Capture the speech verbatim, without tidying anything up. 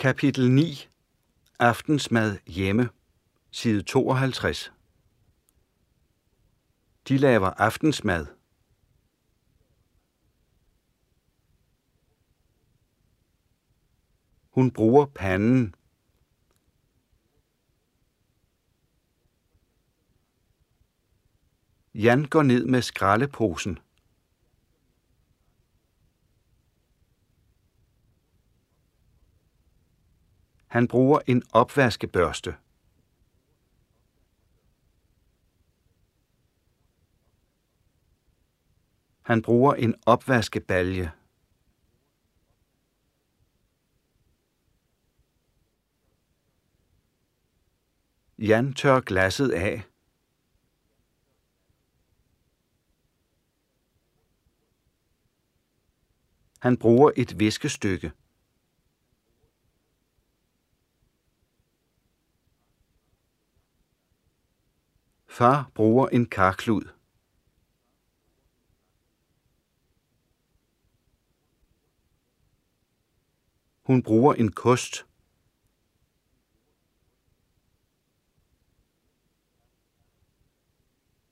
Kapitel ni. Aftensmad hjemme. Side tooghalvtreds. De laver aftensmad. Hun bruger panden. Jan går ned med skraldeposen. Han bruger en opvaskebørste. Han bruger en opvaskebalje. Jan tør glasset af. Han bruger et viskestykke. Far bruger en karklud. Hun bruger en kost.